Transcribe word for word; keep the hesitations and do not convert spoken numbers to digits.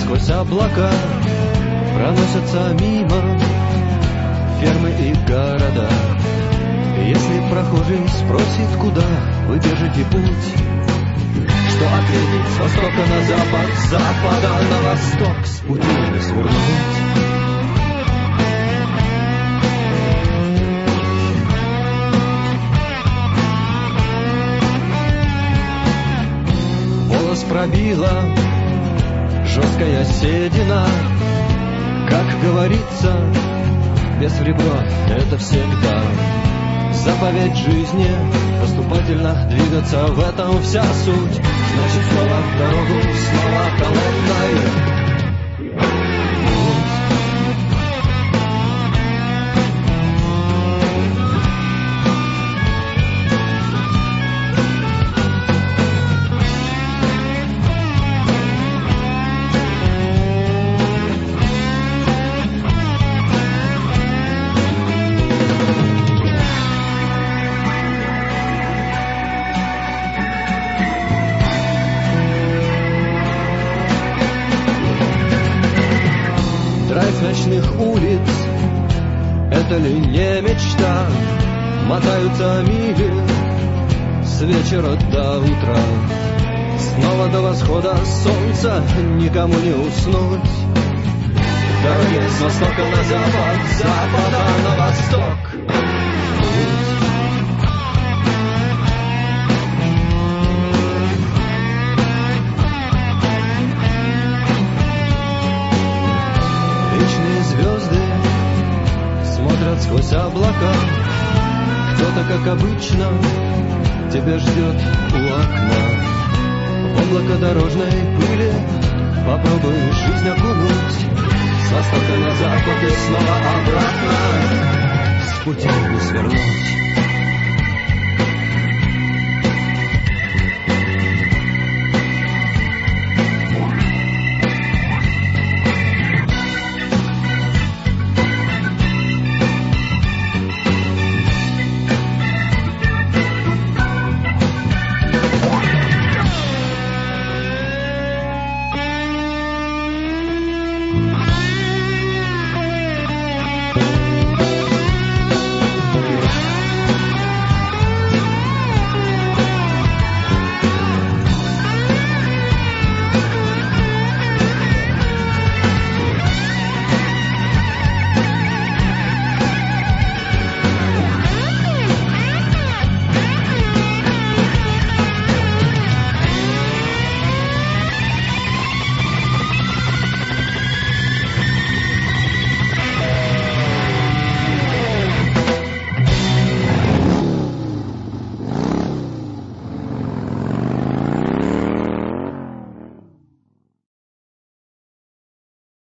сквозь облака проносятся мимо фермы и города. Если прохожий спросит, куда вы держите путь, что ответить? С востока на запад, с запада на восток, с пути не свернуть. Волос пробила жесткая седина, как говорится, без в ребро это всегда заповедь жизни, поступательно двигаться, в этом вся суть. Значит, снова в дорогу, снова колонной. Ночных улиц, это ли не мечта? Мотаются мили с вечера до утра. Снова до восхода солнца никому не уснуть. Дороги с востока на запад, с запада на восток. Звезды смотрят сквозь облака. Кто-то, как обычно, тебя ждет у окна. В облако дорожной пыли попробуй жизнь окунуть. С востока на запад и снова обратно, с пути не свернуть.